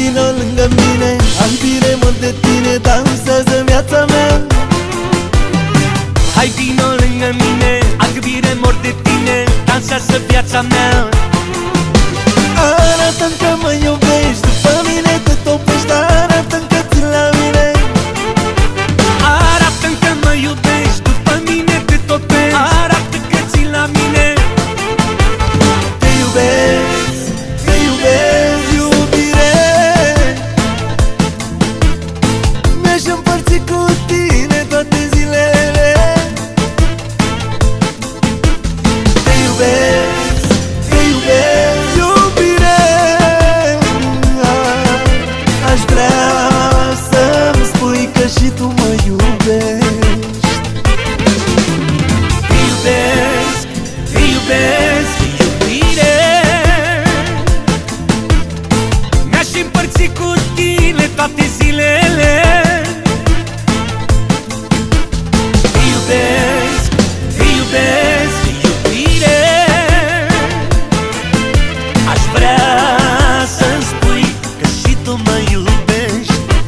vino lângă mine, albire mor de tine, dansează viața mea. Hai vino lângă mine, albire mor de tine, dansează viața mea. Arată-mi că mă iubești, după mine te topești, arată-mi că țin la mine. Arată-mi că mă iubești, după mine te topești, arată că țin la mine. Te iubesc, te iubesc, iubire. Mi-aș împărți cu tine toate zilele. Te iubesc, te iubesc, iubire. Aș vrea să-mi spui că și tu mă iubești. Te iubesc, te iubesc, iubire. Mi-aș împărți cu tine toate zilele. Te iubesc, te iubesc, iubire. Aș vrea să-mi spui că și tu mă iubești.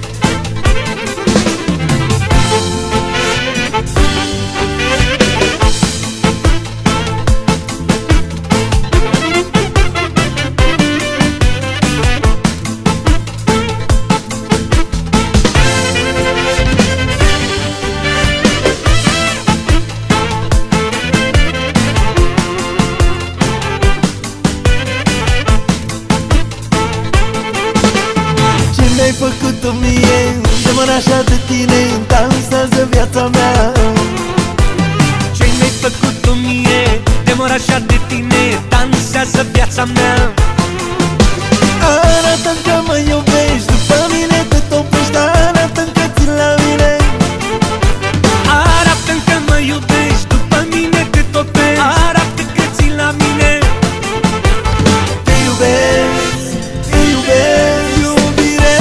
Ce mi-ai făcut tu mie, de mă așa de tine, dansează viața mea. Ce mi-ai făcut tu mie, de mor așa de tine, dansează viața mea. Arată-mi că mă iubești, după mine te topești, arată-mi că țin la mine. Arată-mi că mă iubești, după mine te topești, arată că țin la mine. Te iubesc, te iubesc, iubire.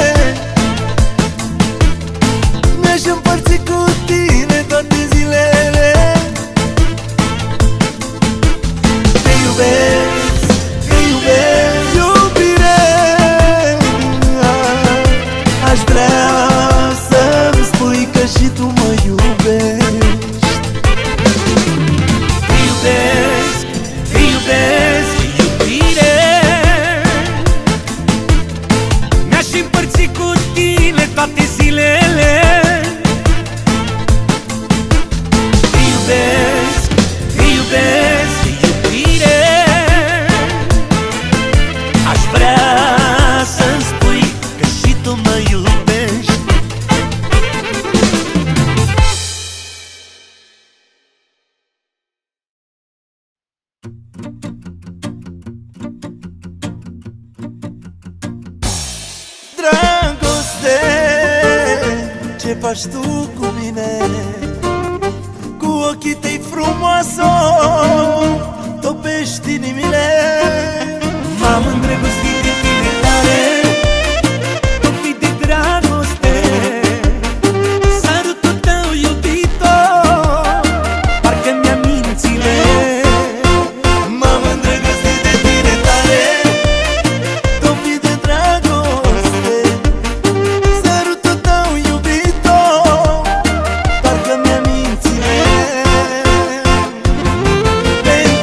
Mi-aș împărți cu tine toate zilele. Te iubesc, te iubesc, iubire. Aș vrea să-mi spui că și tu mă iubești. Te iubesc, te iubesc, iubire. Mi-aș împărți cu tine toate zilele. Te iubesc, te iubesc, iubire. Aș vrea să-mi spui că și tu mă iubești. Dragoste, ce faci tu cu mine? Cu ochii tăi frumoasă topești inimile. M-am îndrăgostit de tine tare, topit de dragoste. Sărutul tău iubitor, parcă mi-a mințile. M-am îndrăgostit de tine tare, topit de dragoste. Sărutul tău iubitor, parcă mi-a mințile. Pentru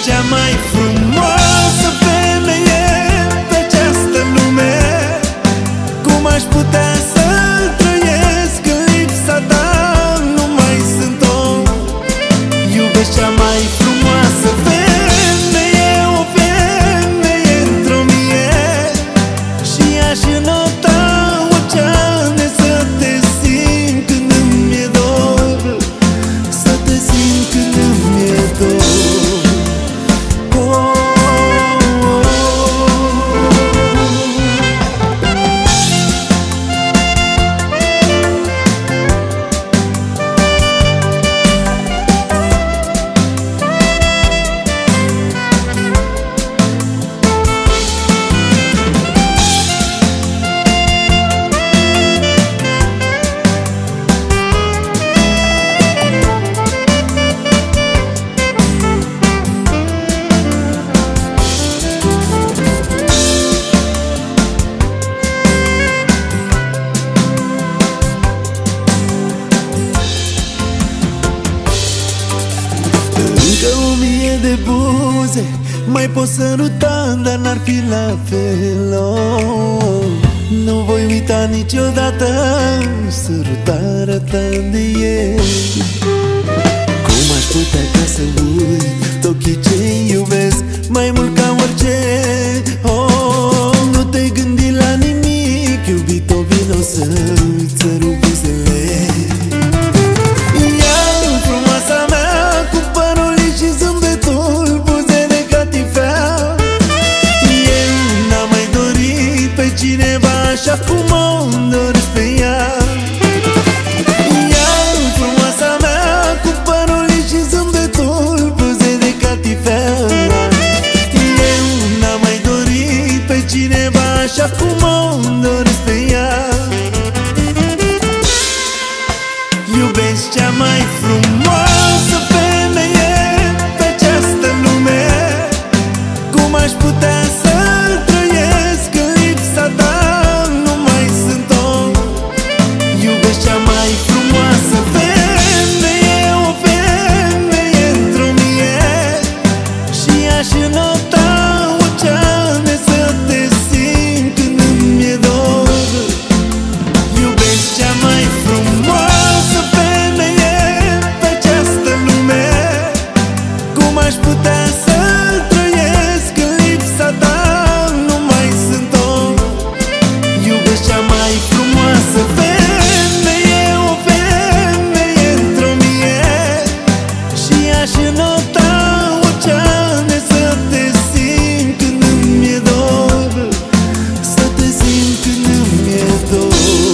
cea mai frumoasă femeie pe această lume. Cum aș putea să trăiesc în lipsa ta? Nu mai sunt om. Iubesc cea mai frumoasă femeie, o femeie într-o mie. Și aș înota oceane să te simt când îmi e dor, să te simt când îmi e dor. Încă 1000 de buze mai pot săruta, dar n-ar fi la fel, oh. Nu voi uita niciodată sărutarea ta de ieri. Cum aș putea ca să uit ochii ce iubesc mai mult ca orice, oh. Nu te gândi la nimic, iubito, vino să-ți sărut buzele. Cineva așa cum o doresc pe ea. Ea, frumoasa mea, cu părul lis și zâmbetul, buze de catifea. Eu n-am mai dorit pe cineva așa cum o doresc pe ea. Iubesc cea mai frumoasă femeie pe această lume. Cum aș putea să trăiesc în lipsa ta? Nu mai sunt om. Iubesc cea mai frumoasă femeie, o femeie într-o mie. Și aș înota oceane să te simt când îmi e dor. Iubesc cea mai frumoasă femeie pe această lume. Cum aș putea să trăiesc în lipsa ta? Nu mai sunt om. Iubesc cea mai frumoasă femeie, o femeie într-o mie. Și aș înota oceane să te simt când îmi e dor, să te simt când îmi e dor.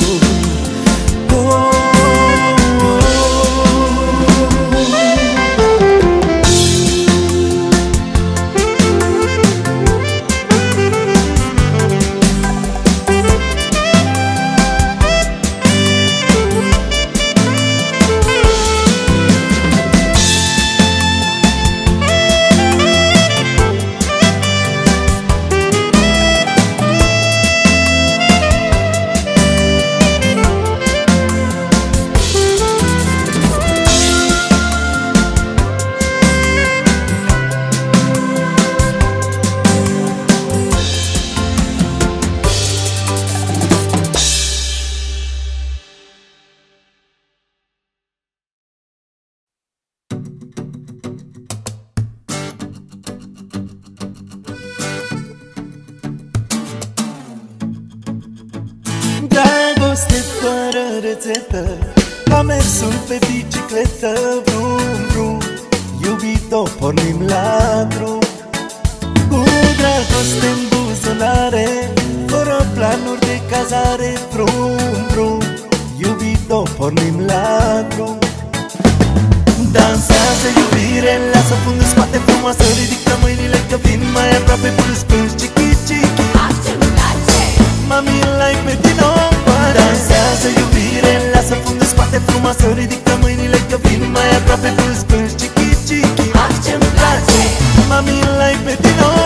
Dragoste fără rețetă, am mersul pe bicicletă, vrum, vrum. Iubito, pornim la drum, cu dragoste în buzunare, fără planuri de cazare, vrum, vrum. Iubito, pornim la drum. Dansează iubire, lasă fund în spate frumoasă, ridică mâinile că vin mai aproape, plâns, plâns, chichi, chichi. Mami, l-ai pe din nou. Dansează iubire, lasă fund în spate frumoasă, ridică mâinile că vin mai aproape, plâns, plâns, chichi, chichi. Ah, ce-mi place. Mami, l-ai pe din nou.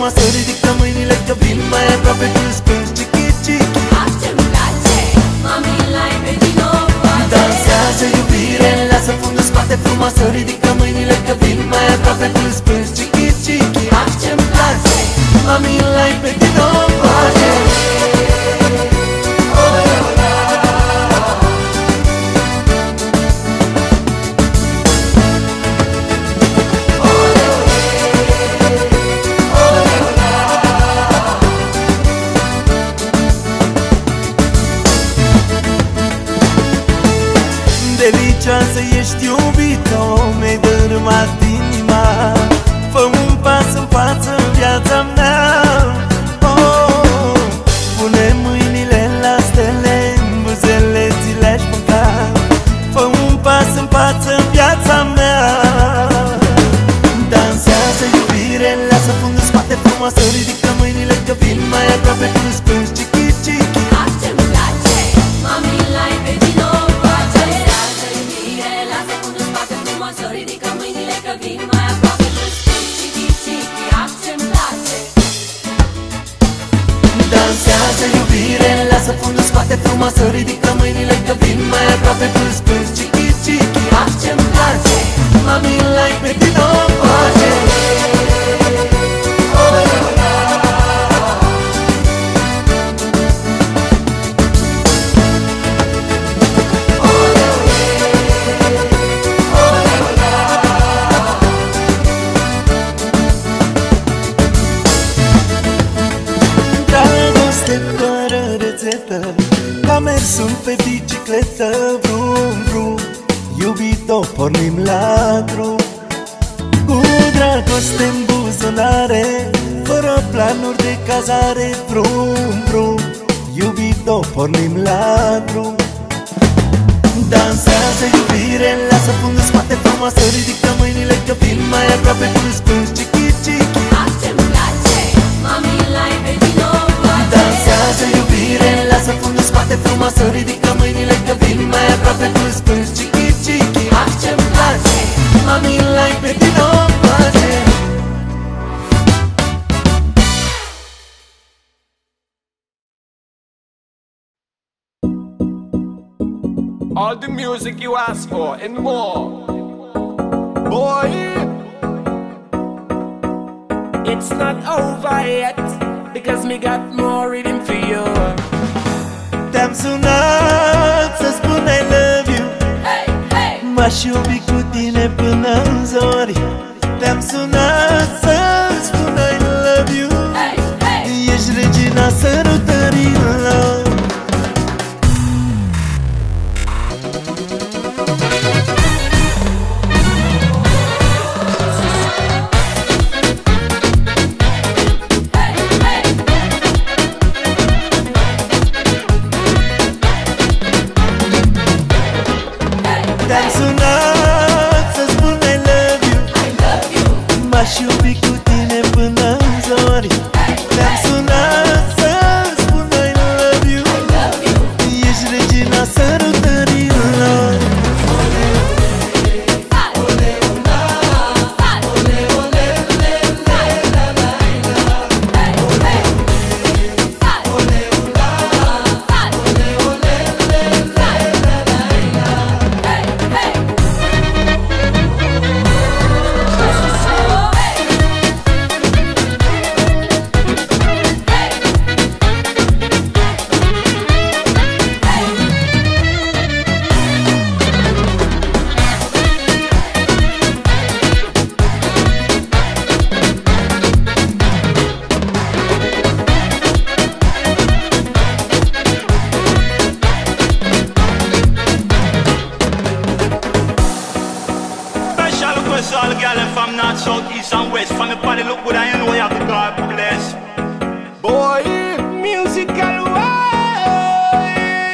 frumoasă, ridică mâinile că vin mai aproape când spângi chichi, chichi. Ce-mi place, mami, l-ai pe din nou. Dansează iubire, lasă fundul spate frumoasă, ridică mâinile că vin mai aproape când spângi chichi, chichi. Ce-mi place, Mami, l-ai pe din nou pace. Delicioasă ești iubito, mi-ai dărâmat inima. Fă un pas în față în viața mea. Oh, pune mâinile la stele, în buzele ți le-aș mânca. Fă un pas în față în viața mea. Dansează iubire, lasă fundul spate frumoasă, ridică mâinile că vin mai aproape când spângi chichi, chichi. ce-mi place, mami, l-ai pe din nou. Dansează iubire, lasă fundul spate frumoasă, ridică mâinile că vin mai aproape când spângi chichi, chichi. Ce-mi place. Dansează iubire, lasă fundul spate frumoasă, ridică mâinile că vin mai aproape când spângi chichi, chichi. Ce-mi place, Mami, l-ai pe din nou pace. Dragoste fără rețetă, ca mersul pe bicicletă. Vrum, vrum, iubito, pornim la drum. Cu dragoste în buzunare, fără planuri de cazare. Vrum, vrum, iubito, pornim la drum. Dansează iubire, lasă fundul spate frumoasă, ridică mâinile că vin mai aproape când spângi chichi, chichi. ce-mi place, mami, l-ai pe din nou. Dansează iubire, lasă fundul spate frumoasă, ridică mâinile că vin mai aproape când spângi chichi, chichi. Ce-mi place, Mami, l-ai pe din nou pace. All the music you ask for and more. Boy, it's not over yet, because me got more rhythm for you. Te-am sunat să spun I love you. hey, hey. M-aș iubi cu tine până în zori. Te-am sunat să spun I love you. Hey, hey. Ești regina sărutărilor. Te-am sunat să spun I love you. M-aș iubi cu tine până în zori. Te-am sunat să spun I love you. Ești regina sărutărilor. All the girl from north, south, east and west. From the body look good and you know you have the God bless. Boy, musical way.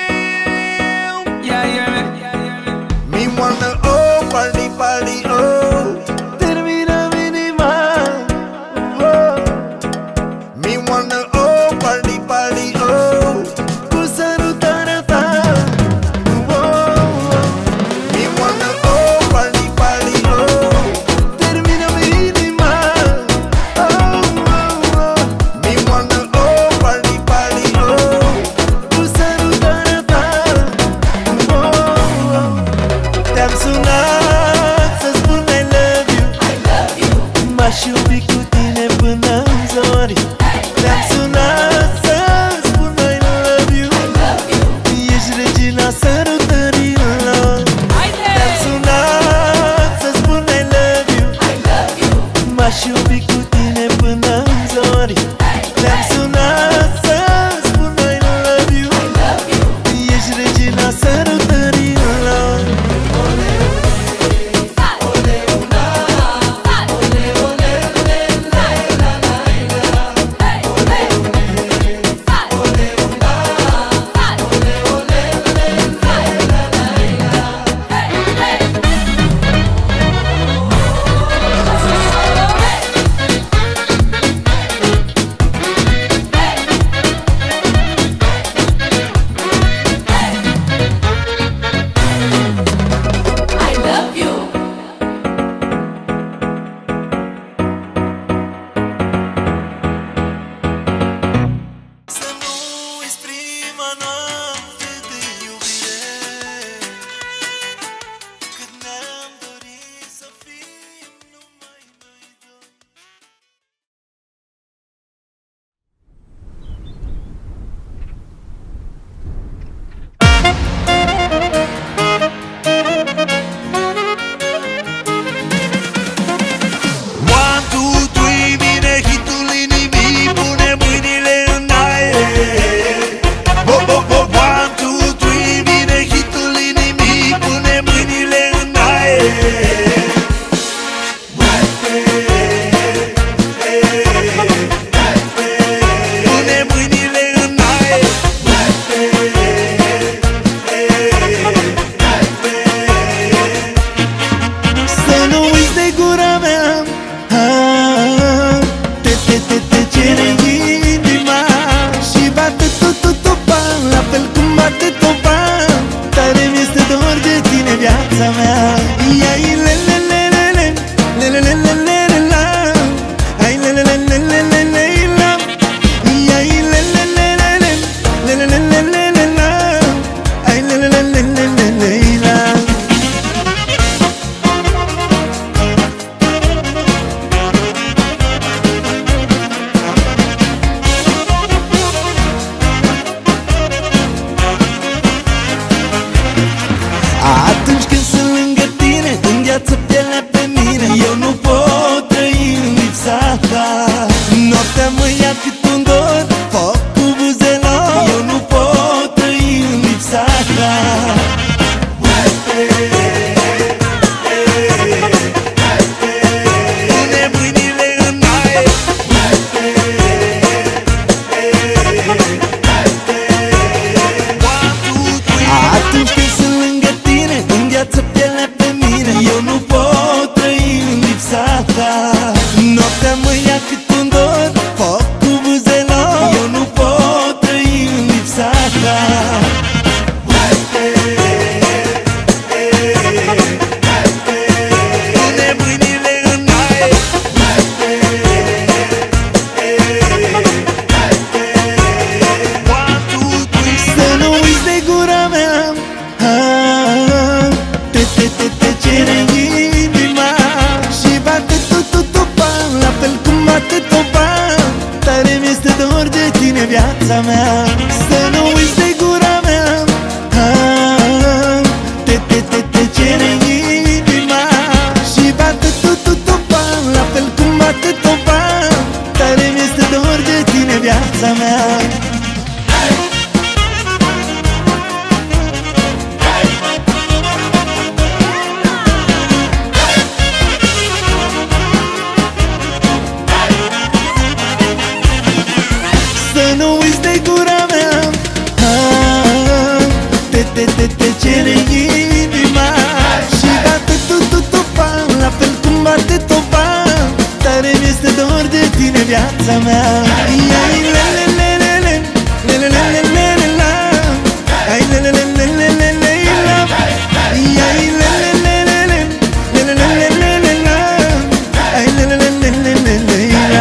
Yeah, yeah, man. Me wanna oh, party, party, oh. Termina minima, oh. Me wanna oh, party, party, oh. Cu sărutarea ta, oh. Me wanna oh, party, party, oh. Termina minima, oh, oh, oh. gura mea, te cere inima și bate tu-tu-tu-pa, la fel cum bate topa. Tare mi-este dor de tine, viața mea. Ia-i le-le-le-le-le, le-le-le-le-le-la, ai le-le-le-le-le-le-la, ia-i le-le-le-le-le, le-le-le-le-le-la, ai le-le-le-le-le-le-la. Atunci când sunt lângă tine, îngheață pielea pe mine. Eu nu pot trăi în lipsa ta. Noaptea mă ia cât un dor, foc cu buzelor. Eu nu pot trăi în lipsa ta. Pune mâinile în aer. Atunci când sunt lângă tine, îngheață pielea pe mine. Eu nu pot trăi în lipsa ta. Noaptea mă ia cât un dor, foc cu buzelor. Eu nu pot trăi în lipsa ta. Pune mâinile în aer. Să nu uiți de gura mea, te cere inima și bate tu-tu-tu-pa, la fel cum bate topa. Tare mi-este dor de tine, viața mea. Să nu uiți de gura mea, te cere inima și bate tu-tu-tu-pa, la fel cum bate topa. Tare mi-este dor de tine, viața mea. Să nu uiți de gura mea, te cere inima și bate tu-tu-tu-pa, la fel cum bate topa. Tare mi-este dor de tine, viața mea. Ia-i le-le-le-le-le, le-le-le-le-le-la, ai le-le-le-le-le-le-la, ia-i le-le-le-le-le, le-le-le-le-le-la, ai le-le-le-le-le-le-la.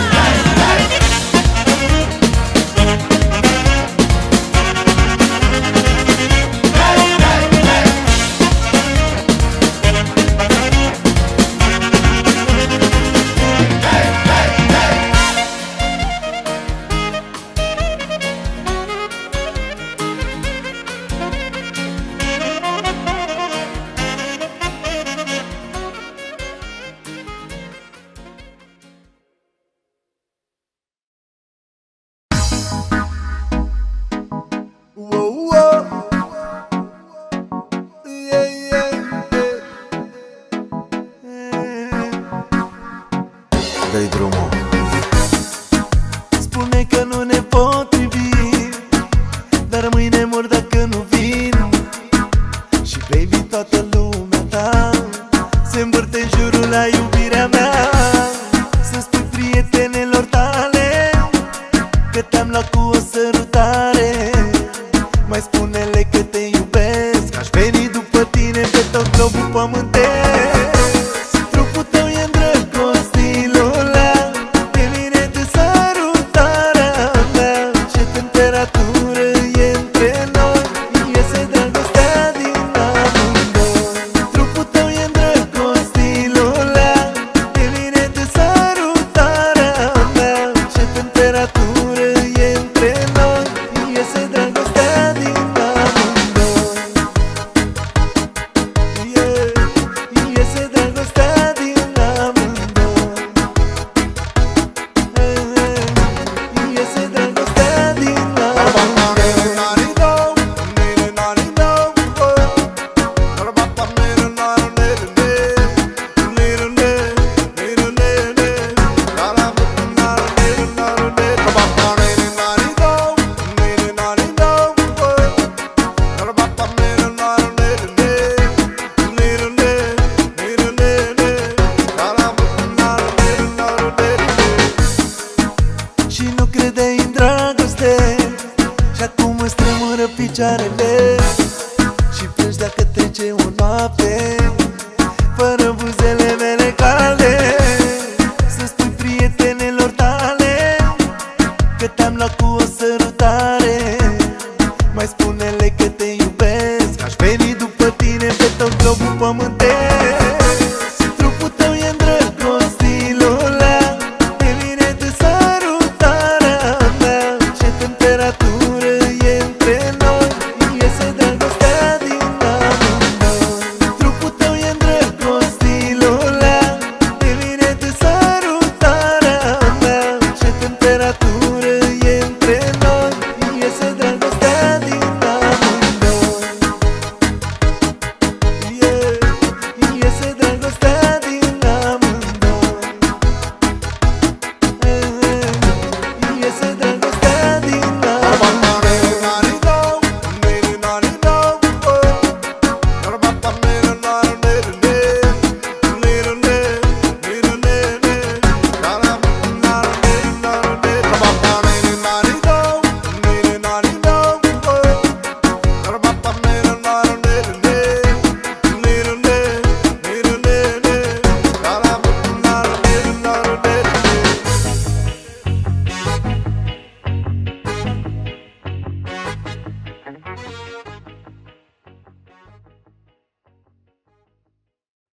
Dă-i drumul. Spune că nu ne potrivim, dar mâine mor dacă nu vin. Și baby, toată lumea ta se învârte în jurul la iubirea mea. Să spui prietenelor tale că te-am luat cu o sărutare. Mai spune-le că te iubesc, aș veni după tine pe tot globul pământesc. Trupul tău e îndrăgostit, Lola, de mine de sărutarea mea. Ce temperatură e între noi, iese dragostea din amândoi. Trupul tău e îndrăgostit, Lola, de mine de sărutarea mea. Ce temperatură e între noi, iese dragostea din amândoi. Yeah. picioarele